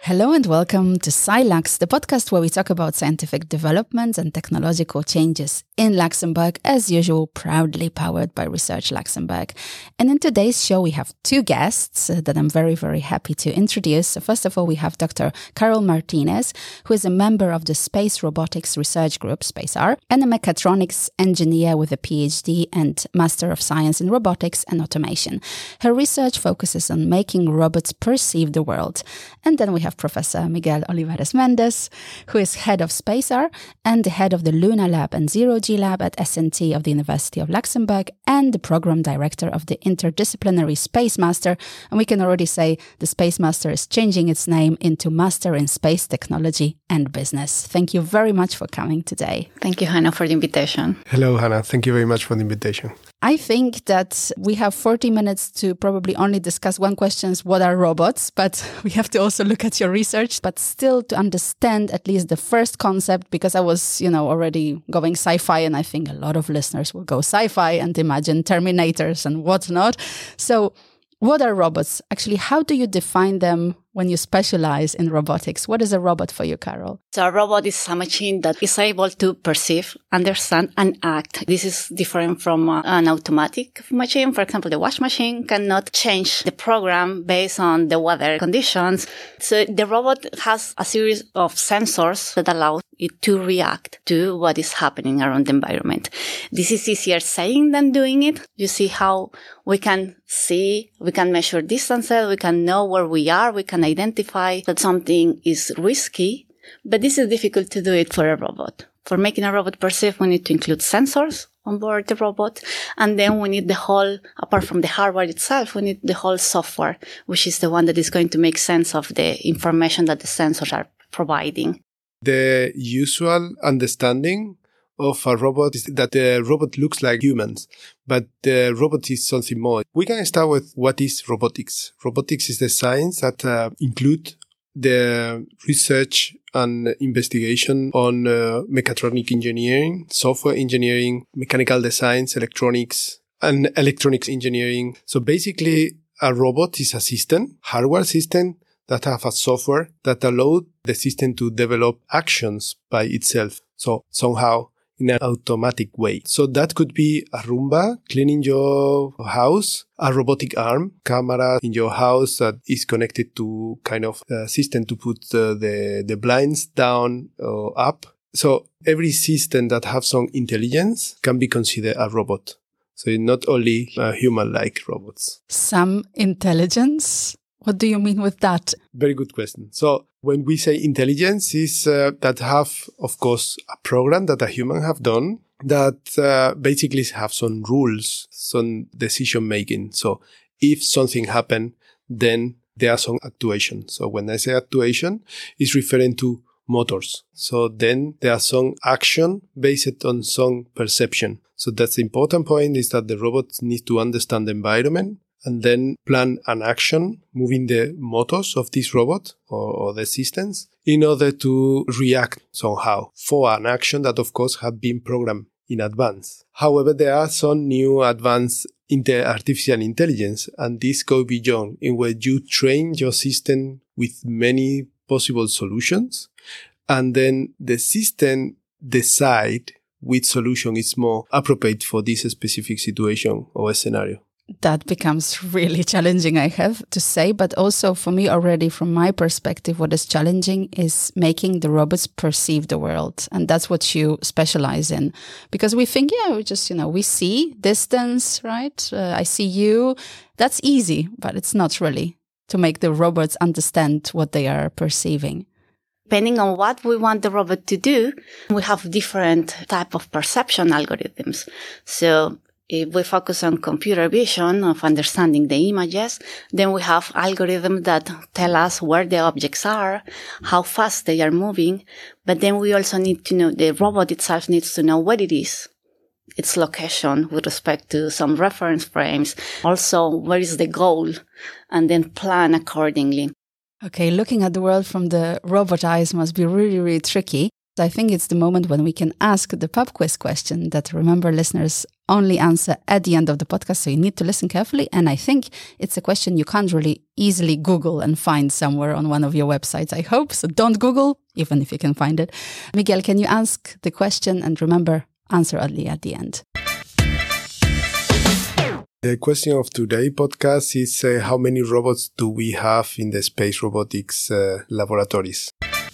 Hello and welcome to SciLux, the podcast where we talk about scientific developments and technological changes in Luxembourg, as usual, proudly powered by Research Luxembourg. And in today's show, we have two guests that I'm very, very happy to introduce. So first of all, we have Dr. Carol Martinez, who is a member of the Space Robotics Research Group, SpaceR, and a mechatronics engineer with a PhD and Master of Science in Robotics and Automation. Her research focuses on making robots perceive the world. And then we have Professor Miguel Olivares Mendes, who is head of SpaceR and the head of the Luna Lab and Zero G Lab at SNT of the University of Luxembourg and the program director of the Interdisciplinary Space Master. And we can already say the Space Master is changing its name into Master in Space Technology and Business. Thank you very much for coming today. Thank you, Hannah, for the invitation. Hello, Hannah. Thank you very much for the invitation. I think that we have 40 minutes to probably only discuss one question, what are robots? But we have to also look at your research, but still to understand at least the first concept, because I was, already going sci-fi, and I think a lot of listeners will go sci-fi and imagine Terminators and whatnot. So what are robots? Actually, how do you define them when you specialize in robotics? What is a robot for you, Carol? So a robot is a machine that is able to perceive, understand, and act. This is different from an automatic machine. For example, the wash machine cannot change the program based on the weather conditions. So the robot has a series of sensors that allow it to react to what is happening around the environment. This is easier saying than doing it. You see how we can see, we can measure distances, we can know where we are, we can identify that something is risky, but this is difficult to do it for a robot. For making a robot perceive, we need to include sensors on board the robot, and then we need the whole, apart from the hardware itself, we need the whole software, which is the one that is going to make sense of the information that the sensors are providing. The usual understanding of a robot is that the robot looks like humans, but the robot is something more. We can start with what is robotics. Robotics is the science that include the research and investigation on mechatronic engineering, software engineering, mechanical designs, electronics, and electronics engineering. So basically, a robot is a system, hardware system, that have a software that allow the system to develop actions by itself. So somehow in an automatic way. So that could be a Roomba cleaning your house, a robotic arm, camera in your house that is connected to kind of a system to put the blinds down or up. So every system that have some intelligence can be considered a robot. So not only human-like robots. Some intelligence? What do you mean with that? Very good question. So when we say intelligence is that have, of course, a program that a human have done that basically have some rules, some decision making. So if something happen, then there are some actuation. So when I say actuation, it's referring to motors. So then there are some action based on some perception. So that's the important point is that the robot needs to understand the environment and then plan an action moving the motors of this robot or the systems in order to react somehow for an action that, of course, have been programmed in advance. However, there are some new advanced artificial intelligence, and this goes beyond in where you train your system with many possible solutions, and then the system decide which solution is more appropriate for this specific situation or scenario. That becomes really challenging, I have to say. But also for me already, from my perspective, what is challenging is making the robots perceive the world. And that's what you specialize in. Because we think, we just, we see distance, right? I see you. That's easy, but it's not really to make the robots understand what they are perceiving. Depending on what we want the robot to do, we have different type of perception algorithms. So if we focus on computer vision of understanding the images, then we have algorithms that tell us where the objects are, how fast they are moving. But then we also need to know, the robot itself needs to know what it is, its location with respect to some reference frames. Also, where is the goal? And then plan accordingly. Okay, looking at the world from the robot eyes must be really, really tricky. I think it's the moment when we can ask the pub quiz question that, remember, listeners only answer at the end of the podcast, so you need to listen carefully. And I think it's a question you can't really easily Google and find somewhere on one of your websites, I hope. So don't Google, even if you can find it. Miguel, can you ask the question and remember, answer only at the end? The question of today's podcast is how many robots do we have in the space robotics laboratories?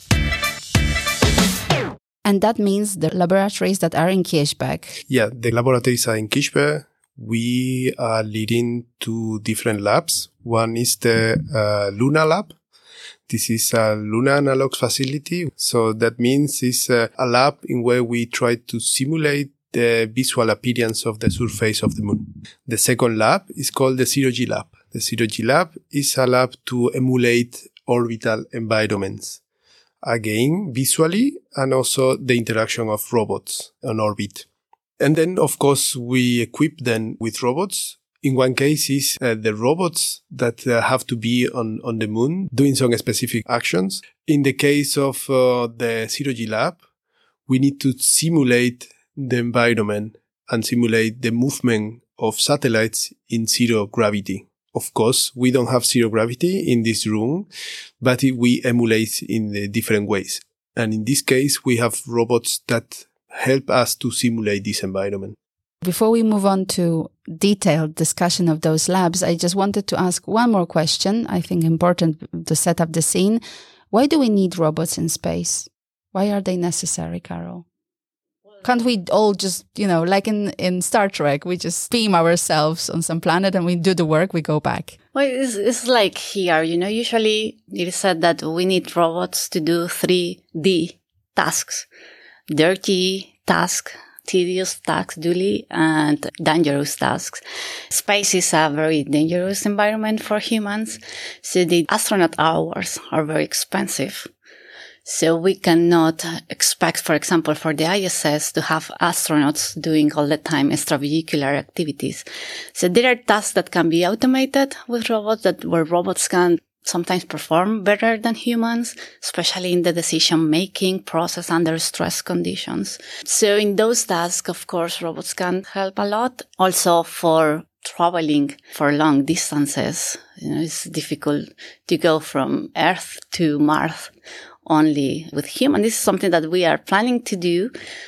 And that means the laboratories that are in Kirchberg. Yeah, the laboratories are in Kirchberg. We are leading two different labs. One is the Luna Lab. This is a Luna Analog facility. So that means it's a lab in where we try to simulate the visual appearance of the surface of the moon. The second lab is called the Zero G Lab. The Zero G Lab is a lab to emulate orbital environments. Again, visually, and also the interaction of robots on orbit. And then, of course, we equip them with robots. In one case is the robots that have to be on the moon doing some specific actions. In the case of the Zero G Lab, we need to simulate the environment and simulate the movement of satellites in zero gravity. Of course, we don't have zero gravity in this room, but we emulate in the different ways. And in this case, we have robots that help us to simulate this environment. Before we move on to detailed discussion of those labs, I just wanted to ask one more question. I think important to set up the scene. Why do we need robots in space? Why are they necessary, Carol? Can't we all just, like in Star Trek, we just beam ourselves on some planet and we do the work, we go back? Well, it's like here, usually it is said that we need robots to do 3D tasks. Dirty task, tedious tasks, duly, and dangerous tasks. Space is a very dangerous environment for humans, so the astronaut hours are very expensive. So we cannot expect, for example, for the ISS to have astronauts doing all the time extravehicular activities. So there are tasks that can be automated with robots, where robots can sometimes perform better than humans, especially in the decision-making process under stress conditions. So in those tasks, of course, robots can help a lot. Also for traveling for long distances, it's difficult to go from Earth to Mars only with humans. This is something that we are planning to do,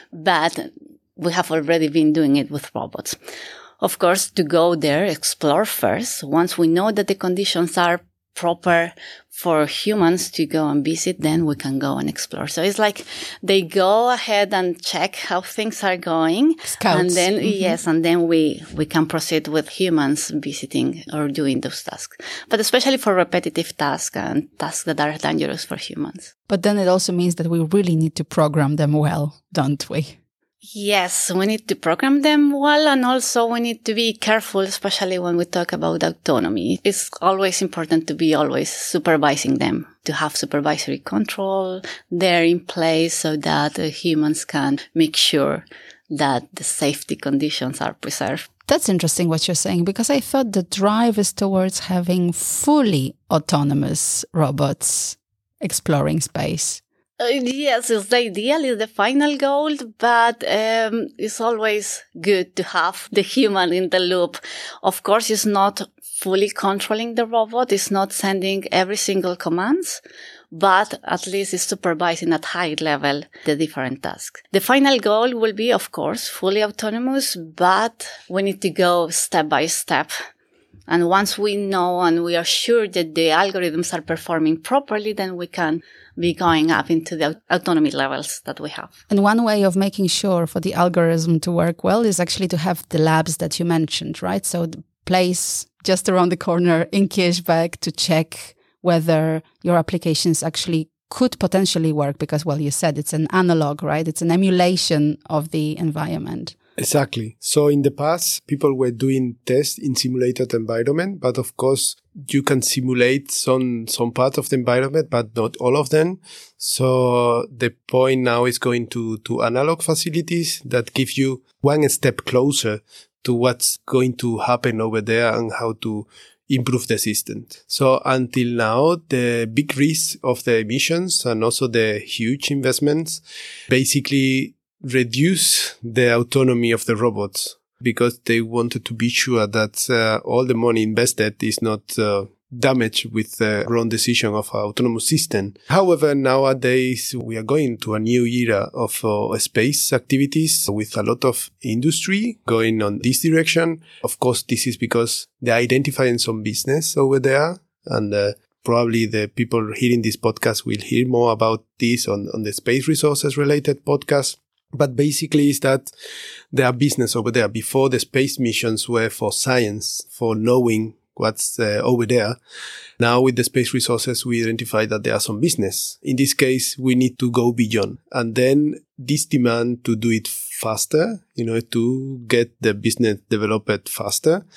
but we have already been doing it with robots. Of course, to go there, explore first. Once we know that the conditions are proper for humans to go and visit, then we can go and explore. So it's like they go ahead and check how things are going. Scouts. And then, yes, and then we can proceed with humans visiting or doing those tasks. But especially for repetitive tasks and tasks that are dangerous for humans. But then it also means that we really need to program them well, don't we? Yes, we need to program them well, and also we need to be careful, especially when we talk about autonomy. It's always important to be always supervising them, to have supervisory control there in place so that humans can make sure that the safety conditions are preserved. That's interesting what you're saying, because I thought the drive is towards having fully autonomous robots exploring space. Yes, it's the ideal, it's the final goal, but it's always good to have the human in the loop. Of course, it's not fully controlling the robot, it's not sending every single commands, but at least it's supervising at high level the different tasks. The final goal will be, of course, fully autonomous, but we need to go step by step. And once we know and we are sure that the algorithms are performing properly, then we can be going up into the autonomy levels that we have. And one way of making sure for the algorithm to work well is actually to have the labs that you mentioned, right? So the place just around the corner in Kirchberg to check whether your applications actually could potentially work because, well, you said it's an analog, right? It's an emulation of the environment. Exactly. So in the past, people were doing tests in simulated environment, but of course, you can simulate some part of the environment, but not all of them. So the point now is going to analog facilities that give you one step closer to what's going to happen over there and how to improve the system. So until now, the big risk of the emissions and also the huge investments basically reduce the autonomy of the robots. because they wanted to be sure that all the money invested is not damaged with the wrong decision of an autonomous system. However, nowadays we are going to a new era of space activities with a lot of industry going on this direction. Of course, this is because they're identifying some business over there, and probably the people hearing this podcast will hear more about this on the space resources related podcast. But basically is that there are business over there. Before, the space missions were for science, for knowing what's over there. Now with the space resources, we identify that there are some business. In this case, we need to go beyond. And then this demand to do it faster, to get the business developed faster,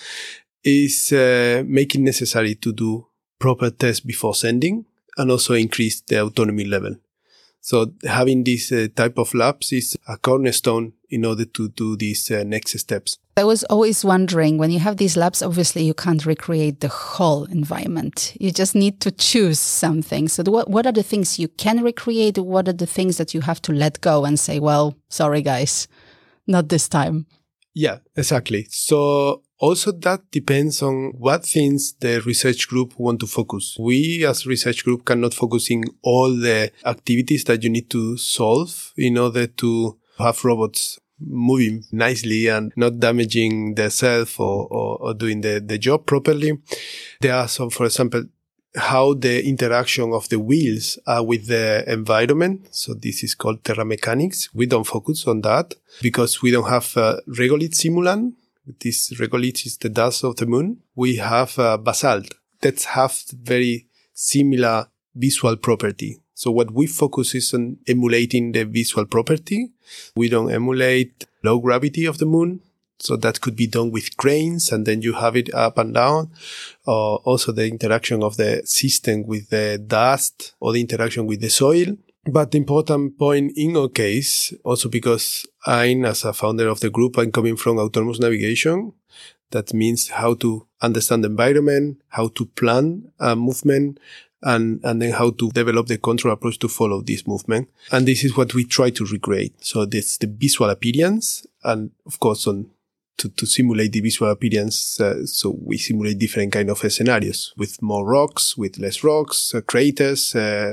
is making necessary to do proper tests before sending and also increase the autonomy level. So having this type of labs is a cornerstone in order to do these next steps. I was always wondering, when you have these labs, obviously you can't recreate the whole environment. You just need to choose something. So what are the things you can recreate? What are the things that you have to let go and say, well, sorry, guys, not this time? Yeah, exactly. So also that depends on what things the research group want to focus. We as research group cannot focus in all the activities that you need to solve in order to have robots moving nicely and not damaging themselves or doing the job properly. There are some, for example, how the interaction of the wheels are with the environment. So this is called terra mechanics. We don't focus on that because we don't have regolith simulant. This regolith is the dust of the moon. We have basalt that have very similar visual property. So what we focus is on emulating the visual property. We don't emulate low gravity of the moon. So that could be done with cranes and then you have it up and down. Or also the interaction of the system with the dust or the interaction with the soil. But the important point in our case, also because I'm, as a founder of the group, I'm coming from autonomous navigation. That means how to understand the environment, how to plan a movement, and then how to develop the control approach to follow this movement. And this is what we try to recreate. So that's the visual appearance. And of course, to simulate the visual appearance, so we simulate different kind of scenarios with more rocks, with less rocks, craters,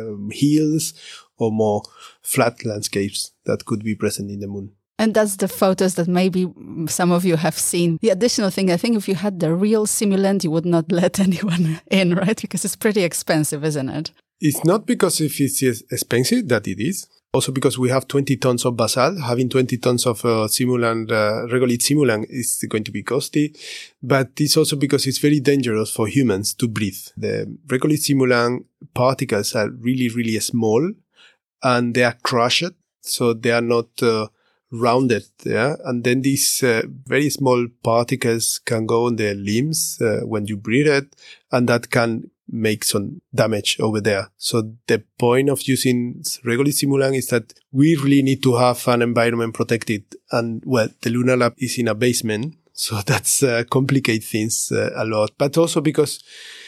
hills, or more flat landscapes that could be present in the moon. And that's the photos that maybe some of you have seen. The additional thing, I think if you had the real simulant, you would not let anyone in, right? Because it's pretty expensive, isn't it? It's not because if it's expensive that it is. Also because we have 20 tons of basalt. Having 20 tons of simulant, regolith simulant is going to be costly. But it's also because it's very dangerous for humans to breathe. The regolith simulant particles are really, really small and they are crushed. So they are not rounded. Yeah. And then these very small particles can go on the limbs when you breathe it, and that can make some damage over there. So the point of using regolith simulant is that we really need to have an environment protected. And well, the Lunar Lab is in a basement, so that's complicate things a lot. But also because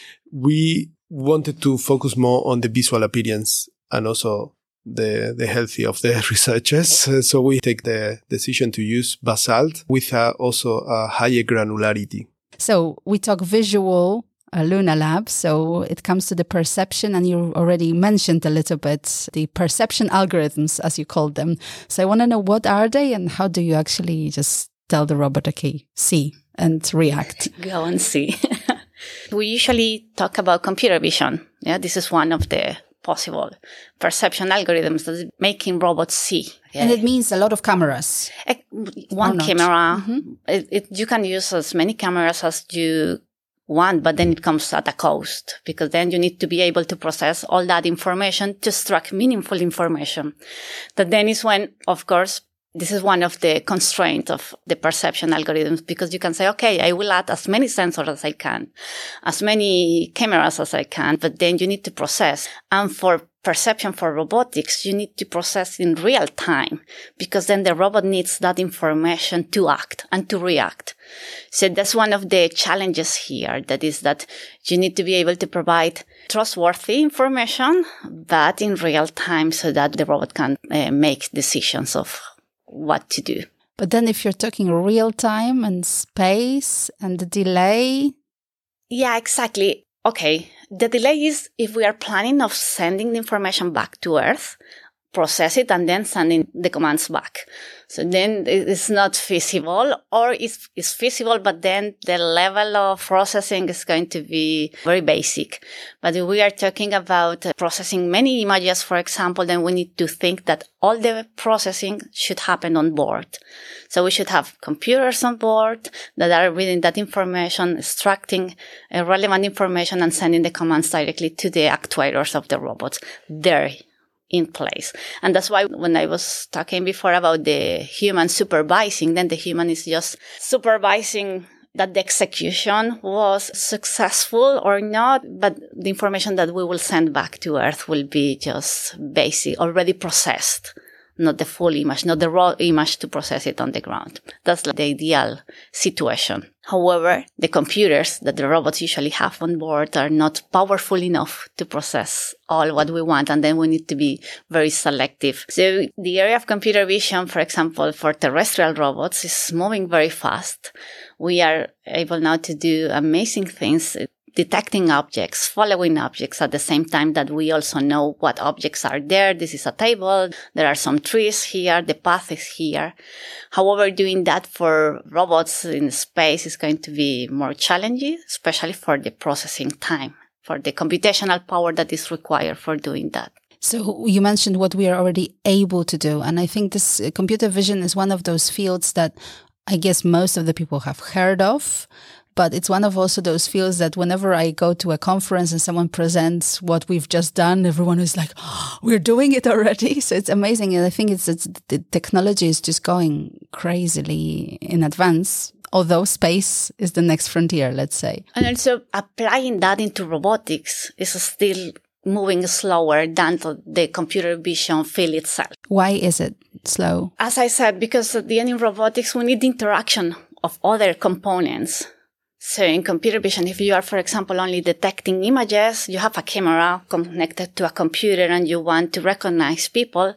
we wanted to focus more on the visual appearance and also the health of the researchers. So we take the decision to use basalt with also a higher granularity. So we talk visual Lunar Lab. So it comes to the perception, and you already mentioned a little bit the perception algorithms, as you called them. So I want to know, what are they and how do you actually just tell the robot, okay, see and react? Go and see. We usually talk about computer vision. Yeah, this is one of the possible perception algorithms that is making robots see. Yeah. And it means a lot of cameras. One camera. Mm-hmm. You can use as many cameras as you want, but then it comes at a cost, because then you need to be able to process all that information to extract meaningful information. That then is when, of course, this is one of the constraints of the perception algorithms, because you can say, okay, I will add as many sensors as I can, as many cameras as I can, but then you need to process. And for perception for robotics, you need to process in real time, because then the robot needs that information to act and to react. So that's one of the challenges here. That is that you need to be able to provide trustworthy information, but in real time, so that the robot can make decisions of what to do. But then if you're talking real time and space and the delay. Yeah, exactly. Okay. The delay is if we are planning of sending the information back to Earth, process it, and then sending the commands back. So then it's not feasible, or it's feasible, but then the level of processing is going to be very basic. But if we are talking about processing many images, for example, then we need to think that all the processing should happen on board. So we should have computers on board that are reading that information, extracting relevant information, and sending the commands directly to the actuators of the robots there in place. And that's why when I was talking before about the human supervising, then the human is just supervising that the execution was successful or not, but the information that we will send back to Earth will be just basic, already processed. Not the full image, not the raw image to process it on the ground. That's the ideal situation. However, the computers that the robots usually have on board are not powerful enough to process all what we want, and then we need to be very selective. So the area of computer vision, for example, for terrestrial robots is moving very fast. We are able now to do amazing things, detecting objects, following objects at the same time that we also know what objects are there. This is a table. There are some trees here. The path is here. However, doing that for robots in space is going to be more challenging, especially for the processing time, for the computational power that is required for doing that. So you mentioned what we are already able to do. And I think this computer vision is one of those fields that I guess most of the people have heard of. But it's one of also those fields that whenever I go to a conference and someone presents what we've just done, everyone is like, oh, we're doing it already. So it's amazing. And I think it's the technology is just going crazily in advance, although space is the next frontier, let's say. And also applying that into robotics is still moving slower than the computer vision field itself. Why is it slow? As I said, because at the end in robotics, we need the interaction of other components. So in computer vision, if you are, for example, only detecting images, you have a camera connected to a computer and you want to recognize people,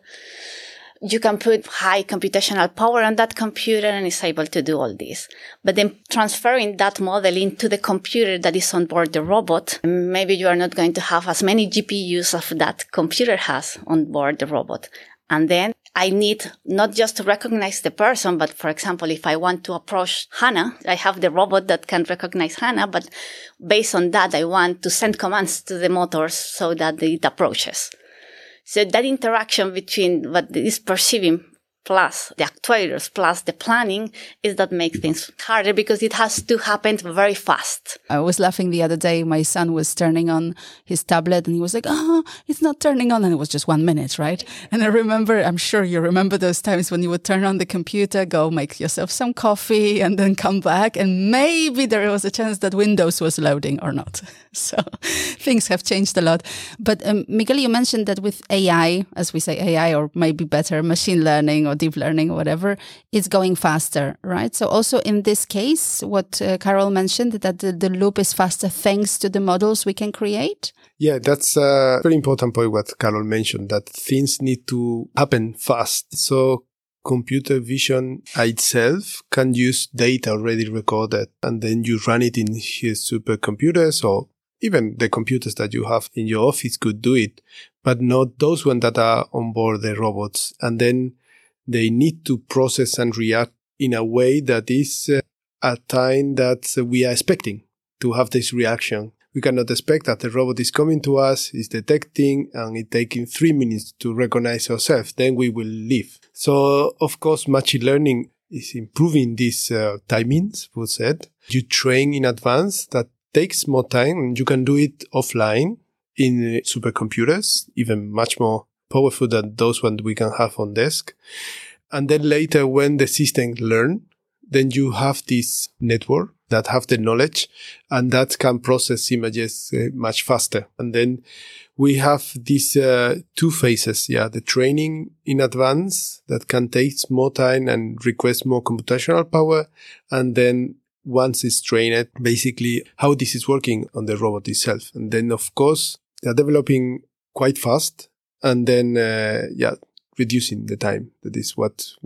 you can put high computational power on that computer and it's able to do all this. But then transferring that model into the computer that is on board the robot, maybe you are not going to have as many GPUs as that computer has on board the robot. And then I need not just to recognize the person, but for example, if I want to approach Hannah, I have the robot that can recognize Hannah, but based on that, I want to send commands to the motors so that it approaches. So that interaction between what is perceiving plus the actuators plus the planning is that makes things harder because it has to happen very fast. I was laughing the other day. My son was turning on his tablet and he was like, oh, it's not turning on. And it was just 1 minute, right? And I remember, I'm sure you remember those times when you would turn on the computer, go make yourself some coffee and then come back. And maybe there was a chance that Windows was loading or not. So things have changed a lot. But Miguel, you mentioned that with AI, as we say AI, or maybe better machine learning or deep learning or whatever, it's going faster, right? So also in this case, what Carol mentioned, that the loop is faster thanks to the models we can create? Yeah, that's a very important point what Carol mentioned, that things need to happen fast. So computer vision itself can use data already recorded and then you run it in his supercomputers, or even the computers that you have in your office could do it, but not those ones that are on board the robots. And then they need to process and react in a way that is a time that we are expecting to have this reaction. We cannot expect that the robot is coming to us, is detecting, and it taking 3 minutes to recognize ourselves. Then we will leave. So, of course, machine learning is improving these timings, we said. You train in advance. That takes more time, and you can do it offline in supercomputers, even much more powerful than those ones we can have on desk. And then later, when the system learn, then you have this network that have the knowledge and that can process images much faster. And then we have these two phases. Yeah, the training in advance that can take more time and request more computational power. And then once it's trained, basically how this is working on the robot itself. And then, of course, they're developing quite fast and then, reducing the time. That is what, well,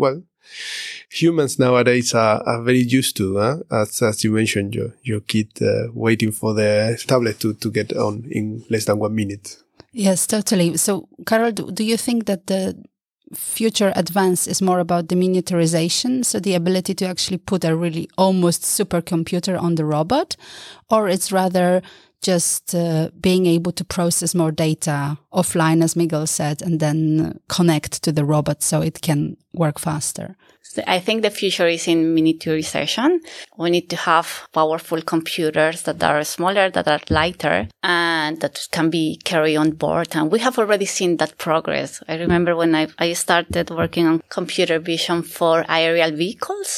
humans nowadays are very used to, as you mentioned, your kid waiting for the tablet to get on in less than 1 minute. Yes, totally. So, Carol, do you think that the future advance is more about the miniaturization, so the ability to actually put a really almost supercomputer on the robot, or it's rather just being able to process more data offline, as Miguel said, and then connect to the robot so it can work faster? So I think the future is in miniaturization. We need to have powerful computers that are smaller, that are lighter, and that can be carried on board. And we have already seen that progress. I remember when I started working on computer vision for aerial vehicles.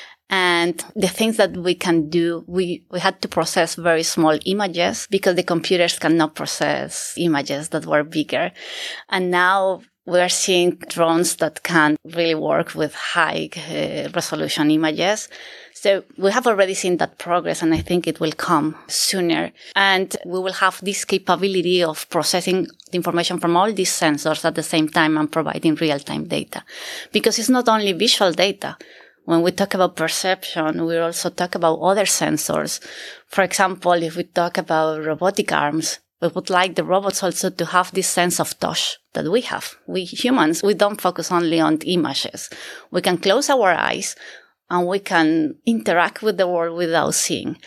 And the things that we can do, we had to process very small images because the computers cannot process images that were bigger. And now we are seeing drones that can really work with high resolution images. So we have already seen that progress, and I think it will come sooner. And we will have this capability of processing the information from all these sensors at the same time and providing real-time data. Because it's not only visual data. When we talk about perception, we also talk about other sensors. For example, if we talk about robotic arms, we would like the robots also to have this sense of touch that we have. We humans, we don't focus only on images. We can close our eyes and we can interact with the world without seeing.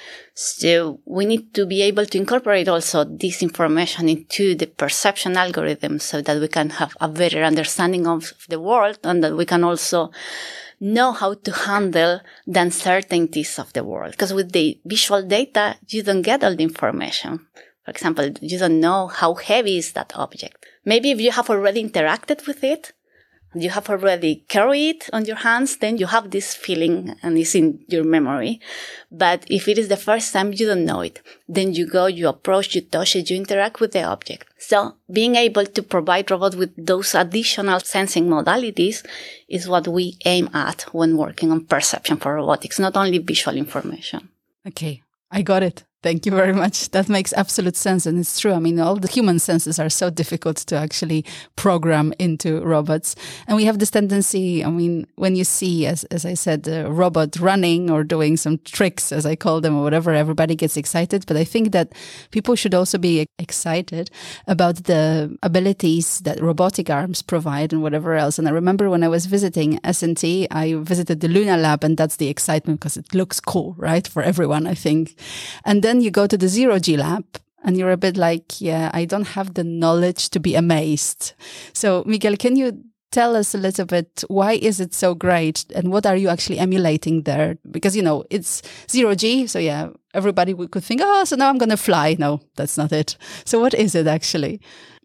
So we need to be able to incorporate also this information into the perception algorithm so that we can have a better understanding of the world and that we can also know how to handle the uncertainties of the world. Because with the visual data, you don't get all the information. For example, you don't know how heavy is that object. Maybe if you have already interacted with it, you have already carried it on your hands, then you have this feeling and it's in your memory. But if it is the first time, you don't know it. Then you go, you approach, you touch it, you interact with the object. So being able to provide robots with those additional sensing modalities is what we aim at when working on perception for robotics, not only visual information. Okay, I got it. Thank you very much. That makes absolute sense. And it's true. I mean, all the human senses are so difficult to actually program into robots. And we have this tendency, I mean, when you see, as I said, a robot running or doing some tricks, as I call them, or whatever, everybody gets excited. But I think that people should also be excited about the abilities that robotic arms provide and whatever else. And I remember when I was visiting S&T, I visited the Luna Lab, and that's the excitement because it looks cool, right? For everyone, I think. And then you go to the Zero-G lab and you're a bit like, yeah, I don't have the knowledge to be amazed. So Miguel, can you tell us a little bit, why is it so great and what are you actually emulating there? Because, you know, it's Zero-G. So yeah, everybody could think, oh, so now I'm going to fly. No, that's not it. So what is it actually?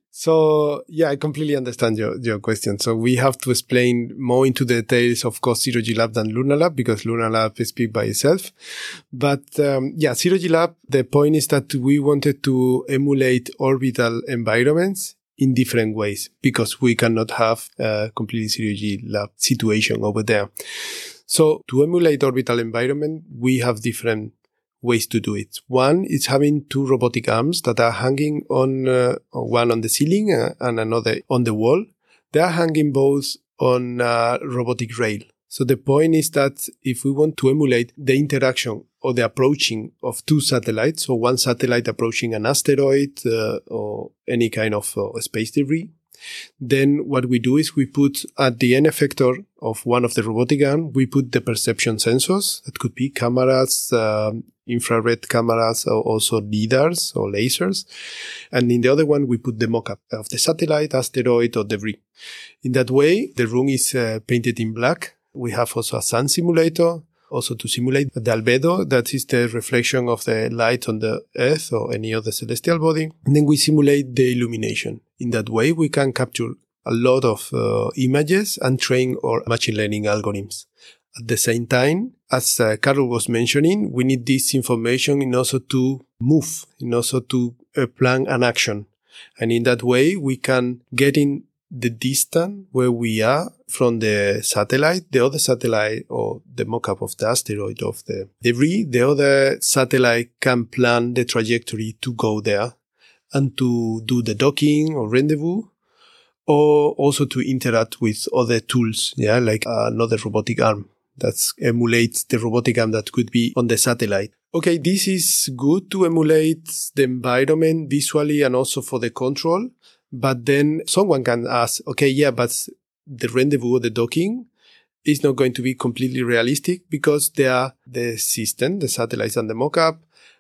So, yeah, I completely understand your question. So we have to explain more into the details, of course, Zero-G Lab than Luna Lab, because Luna Lab speaks by itself. But, Zero-G Lab, the point is that we wanted to emulate orbital environments in different ways, because we cannot have a completely Zero-G Lab situation over there. So to emulate orbital environment, we have different ways to do it. One is having two robotic arms that are hanging on one on the ceiling and another on the wall. They are hanging both on a robotic rail. So the point is that if we want to emulate the interaction or the approaching of two satellites, so one satellite approaching an asteroid or any kind of space debris, then what we do is we put at the end effector of one of the robotic arm, we put the perception sensors. That could be cameras, infrared cameras, or also LIDARs or lasers. And in the other one, we put the mock-up of the satellite, asteroid, or debris. In that way, the room is painted in black. We have also a sun simulator, also to simulate the albedo, that is the reflection of the light on the Earth or any other celestial body. And then we simulate the illumination. In that way, we can capture a lot of images and train our machine learning algorithms. At the same time, as Carol was mentioning, we need this information in also to move, in also to plan an action. And in that way, we can get in the distance where we are from the satellite, the other satellite or the mock-up of the asteroid of the debris, the other satellite can plan the trajectory to go there and to do the docking or rendezvous. or also to interact with other tools, like another robotic arm that emulates the robotic arm that could be on the satellite. Okay, this is good to emulate the environment visually and also for the control. But then someone can ask, okay, but the rendezvous or the docking is not going to be completely realistic because the system, the satellites and the mock-up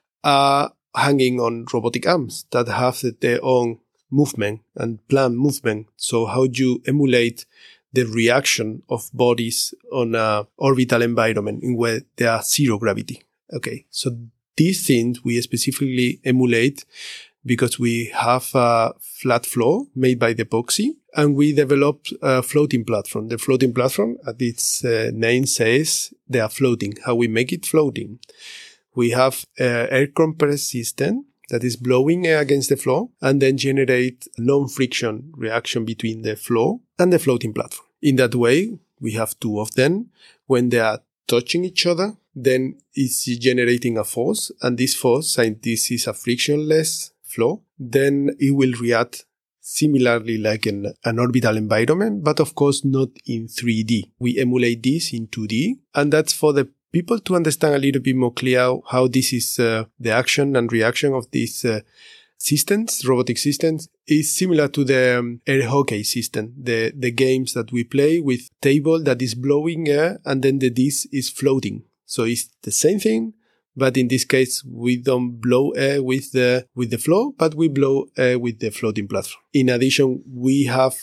are hanging on robotic arms that have their own movement and planned movement. So how do you emulate the reaction of bodies on an orbital environment in where there are zero gravity? Okay, so these things we specifically emulate because we have a flat floor made by the epoxy, and we developed a floating platform. The floating platform, as its name says, they are floating. How we make it floating? We have an air compressed system that is blowing air against the floor and then generate non-friction reaction between the floor and the floating platform. In that way, we have two of them. When they are touching each other, then it's generating a force, and this force, since this is a frictionless flow, then it will react similarly like in an orbital environment, but of course not in 3D. We emulate this in 2D, and that's for the people to understand a little bit more clear how this is the action and reaction of these systems, robotic systems, is similar to the air hockey system, the games that we play with table that is blowing air and then the disc is floating. So it's the same thing, but in this case, we don't blow air with the floor, but we blow air with the floating platform. In addition, we have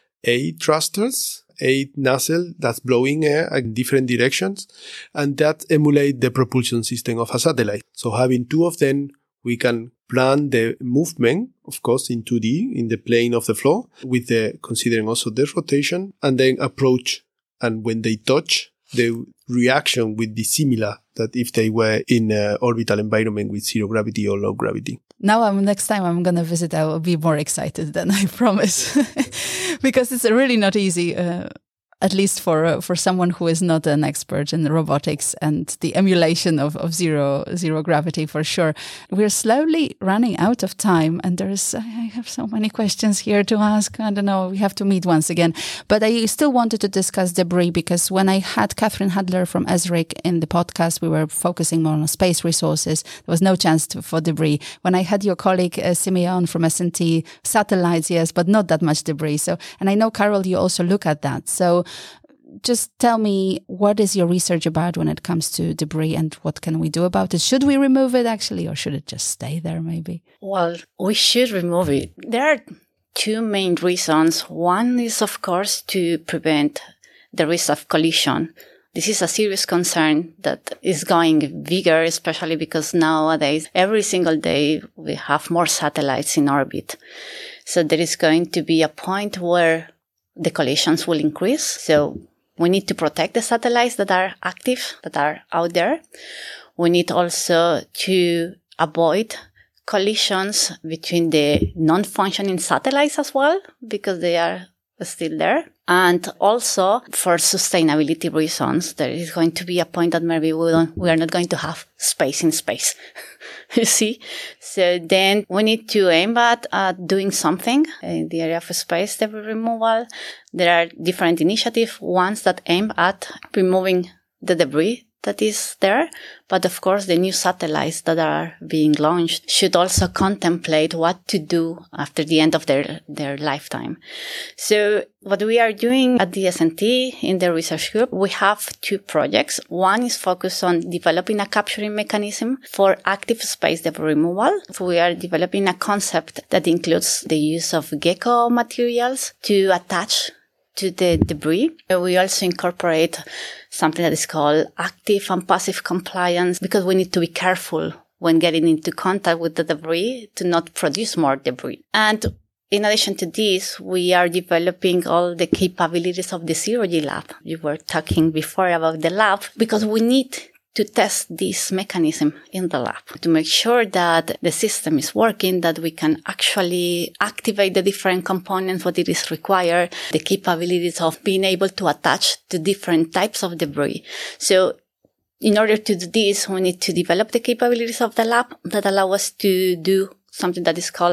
8 thrusters, 8 nozzles that's blowing air in different directions, and that emulate the propulsion system of a satellite. So having 2 of them, we can plan the movement, of course, in 2D, in the plane of the floor, with considering also the rotation, and then approach. And when they touch, the reaction would be similar that if they were in an orbital environment with zero gravity or low gravity. Now, next time I'm going to visit, I will be more excited then, I promise. Because it's really not easy, at least for someone who is not an expert in robotics and the emulation of zero gravity, for sure. We're slowly running out of time, and I have so many questions here to ask. I don't know, we have to meet once again. But I still wanted to discuss debris, because when I had Catherine Hadler from ESRIC in the podcast, we were focusing more on space resources. There was no chance for debris. When I had your colleague Simeon from S&T, satellites, yes, but not that much debris. So, and I know, Carol, you also look at that. So just tell me, what is your research about when it comes to debris, and what can we do about it? Should we remove it actually, or should it just stay there maybe? Well, we should remove it. There are 2 main reasons. One is, of course, to prevent the risk of collision. This is a serious concern that is going bigger, especially because nowadays, every single day, we have more satellites in orbit. So there is going to be a point where the collisions will increase. So we need to protect the satellites that are active, that are out there. We need also to avoid collisions between the non-functioning satellites as well, because they are still there. And also for sustainability reasons, there is going to be a point that maybe we are not going to have space in space. You see? So then we need to aim at doing something in the area of space debris removal. There are different initiatives, ones that aim at removing the debris that is there. But of course, the new satellites that are being launched should also contemplate what to do after the end of their lifetime. So what we are doing at the S&T in the research group, we have 2 projects. One is focused on developing a capturing mechanism for active space debris removal. So we are developing a concept that includes the use of gecko materials to attach to the debris. We also incorporate something that is called active and passive compliance, because we need to be careful when getting into contact with the debris to not produce more debris. And in addition to this, we are developing all the capabilities of the Zero-G lab. You were talking before about the lab, because we need to test this mechanism in the lab to make sure that the system is working, that we can actually activate the different components, what it is required, the capabilities of being able to attach to different types of debris. So in order to do this, we need to develop the capabilities of the lab that allow us to do something that is called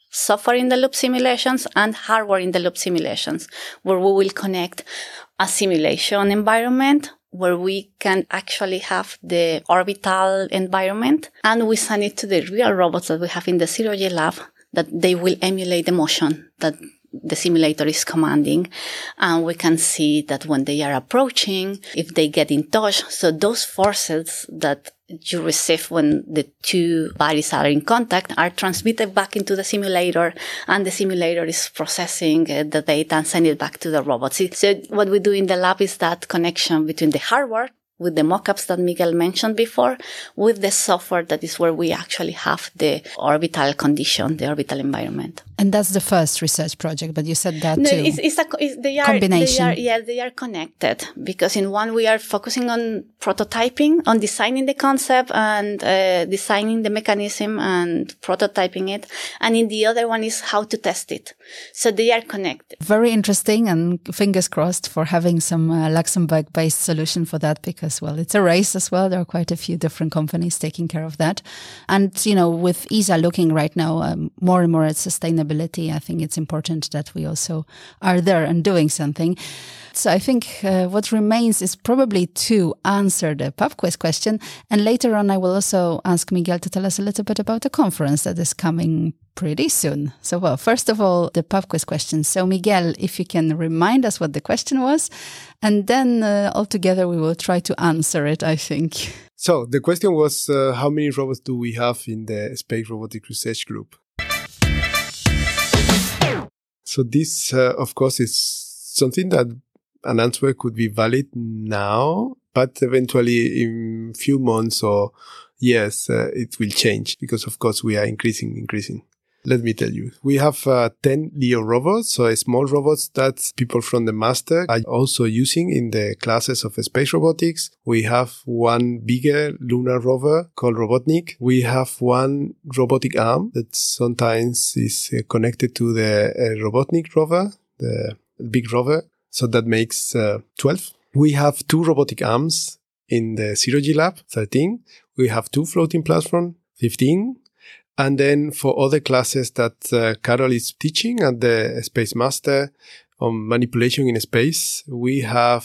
software in the loop simulations and hardware in the loop simulations, where we will connect a simulation environment where we can actually have the orbital environment, and we send it to the real robots that we have in the Zero-G lab, that they will emulate the motion that the simulator is commanding. And we can see that when they are approaching, if they get in touch, so those forces that you receive when the two bodies are in contact are transmitted back into the simulator, and the simulator is processing the data and sending it back to the robots. So what we do in the lab is that connection between the hardware with the mockups that Miguel mentioned before, with the software that is where we actually have the orbital condition, the orbital environment. And that's the first research project, but you said that no, too. They are combination. They are connected, because in one we are focusing on prototyping, on designing the concept and designing the mechanism and prototyping it, and in the other one is how to test it. So they are connected. Very interesting, and fingers crossed for having some Luxembourg-based solution for that, because, well, it's a race as well. There are quite a few different companies taking care of that. And, with ESA looking right now more and more at sustainability, I think it's important that we also are there and doing something. So I think what remains is probably to answer the PubQuest question. And later on, I will also ask Miguel to tell us a little bit about the conference that is coming pretty soon. So, well, first of all, the PubQuest question. So, Miguel, if you can remind us what the question was, and then altogether we will try to answer it, I think. So the question was, how many robots do we have in the Space Robotics Research Group? So this, of course, is something that an answer could be valid now, but eventually in few months or years, it will change, because, of course, we are increasing. Let me tell you, we have 10 LEO robots, so small robots that people from the master are also using in the classes of space robotics. We have one bigger lunar rover called Robotnik. We have one robotic arm that sometimes is connected to the Robotnik rover, the big rover. So that makes 12. We have 2 robotic arms in the Zero-G lab, 13. We have 2 floating platforms, 15. And then for other classes that Carol is teaching at the Space Master on manipulation in space, we have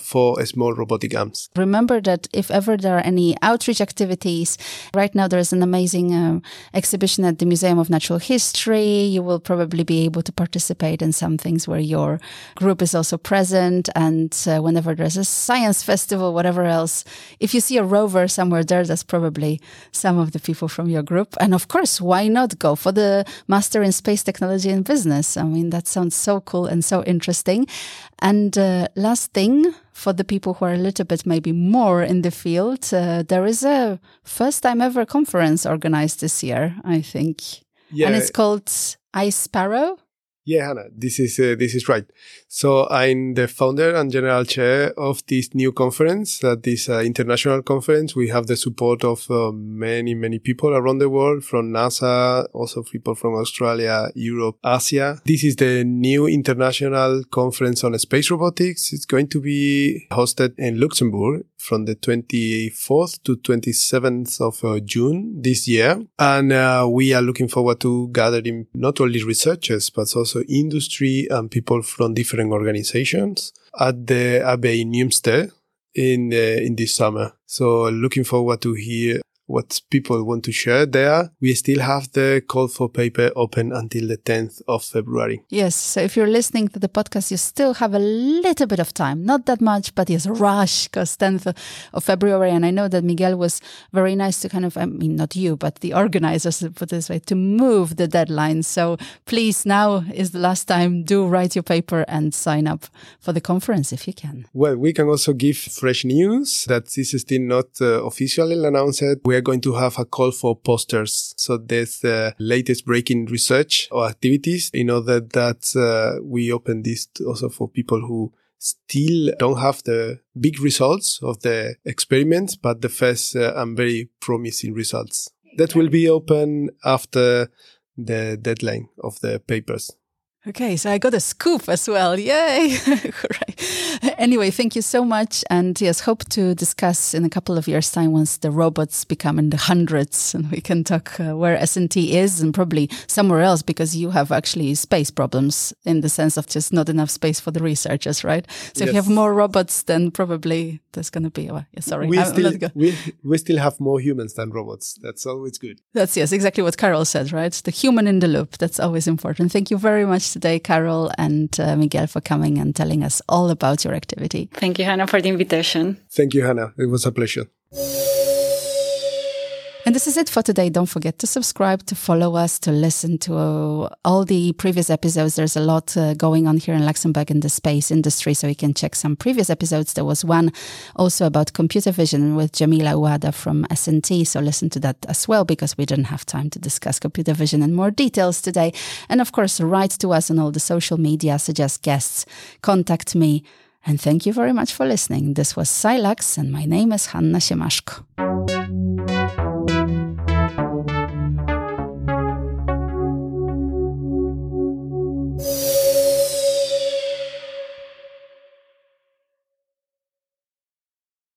4 small robotic arms. Remember that if ever there are any outreach activities, right now there is an amazing exhibition at the Museum of Natural History. You will probably be able to participate in some things where your group is also present. And whenever there's a science festival, whatever else, if you see a rover somewhere there, that's probably some of the people from your group. And of course, why not go for the Master in Space Technology and Business? I mean, that sounds so cool and so interesting. And last thing, for the people who are a little bit maybe more in the field, there is a first time ever conference organized this year, I think. Yeah. And it's called iSparrow. Yeah, Hannah, this is right. So I'm the founder and general chair of this new conference, this international conference. We have the support of many people around the world, from NASA, also people from Australia, Europe, Asia. This is the new international conference on space robotics. It's going to be hosted in Luxembourg from the 24th to 27th of June this year. And we are looking forward to gathering not only researchers, but also industry and people from different organizations at the Abbey in Nymster in this summer. So looking forward to hear what people want to share there. We still have the call for paper open until the 10th of February. Yes. So if you're listening to the podcast, you still have a little bit of time. Not that much, but yes, rush, because 10th of February. And I know that Miguel was very nice to kind of, I mean, not you, but the organizers, to put it this way, to move the deadline. So please, now is the last time. Do write your paper and sign up for the conference if you can. Well, we can also give fresh news that this is still not officially announced. We are going to have a call for posters. So there's the latest breaking research or activities in order that we open this also for people who still don't have the big results of the experiments, but the first and very promising results. That will be open after the deadline of the papers. Okay, so I got a scoop as well. Yay! Right. Anyway, thank you so much. And yes, hope to discuss in a couple of years' time once the robots become in the hundreds and we can talk where S&T is and probably somewhere else, because you have actually space problems in the sense of just not enough space for the researchers, right? So if you have more robots, then probably there's going to be... We still have more humans than robots. That's always good. That's, yes, exactly what Carol said, right? The human in the loop. That's always important. Thank you very much today, Carol and Miguel, for coming and telling us all about your activity. Thank you, Hannah, for the invitation. Thank you, Hannah. It was a pleasure. And this is it for today. Don't forget to subscribe, to follow us, to listen to all the previous episodes. There's a lot going on here in Luxembourg in the space industry, so you can check some previous episodes. There was one also about computer vision with Jamila Ouada from S&T, so listen to that as well, because we didn't have time to discuss computer vision in more details today. And of course, write to us on all the social media, suggest guests, contact me. And thank you very much for listening. This was SciLux, and my name is Hanna Siemaszko.